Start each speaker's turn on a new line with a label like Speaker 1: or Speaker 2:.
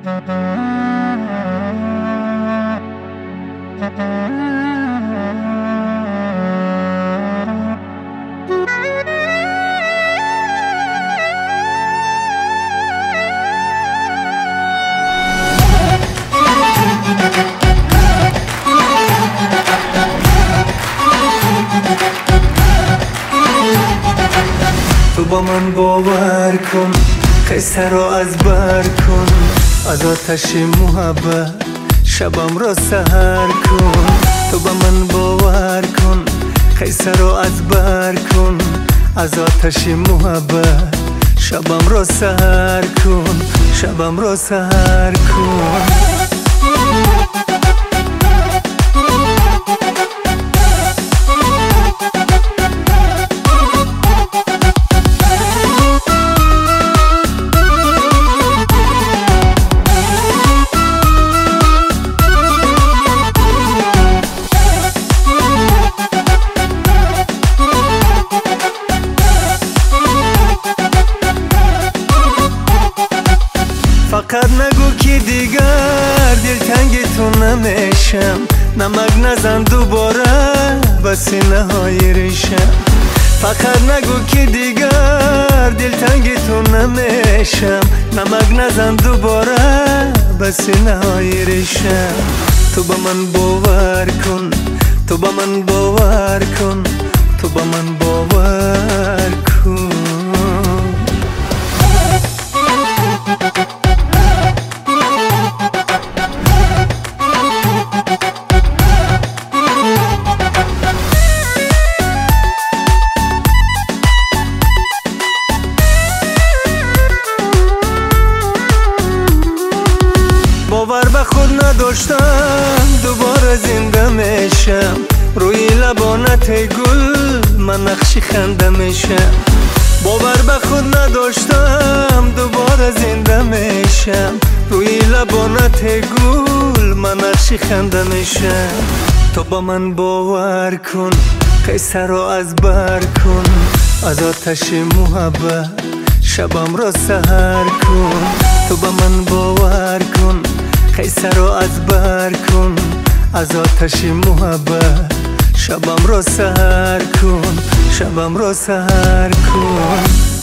Speaker 1: تو با من باور کن، قصه رو از بر کن، از آتش محبت شبم را سحر کن. تو با من باور کن، قصه رو از بر کن، از آتش محبت شبم را سحر کن، شبم را سحر کن. فقط نگو که دیگر دلتنگ تو نمیشم، نمک نزن دوباره به سینه های ریشم. فقط نگو که دیگر دلتنگ تو نمیشم، نمک نزن دوباره به سینه های ریشم. تو با من باور کن، تو با من باور کن، تو با من باور کن. باور به خود نداشتم دوباره زنده میشم، روی لبانت گل من نقشی خنده میشم. باور به خود نداشتم دوباره زنده میشم، روی لبانت گل من نقشی خنده میشم. تو با من باور کن، قصه رو از بر کن، از آتش محبت شبم را سحر کن. تو با من باور کن، قصه رو از بر کن، از آتش محبت شبم را سحر کن، شبم را سحر کن.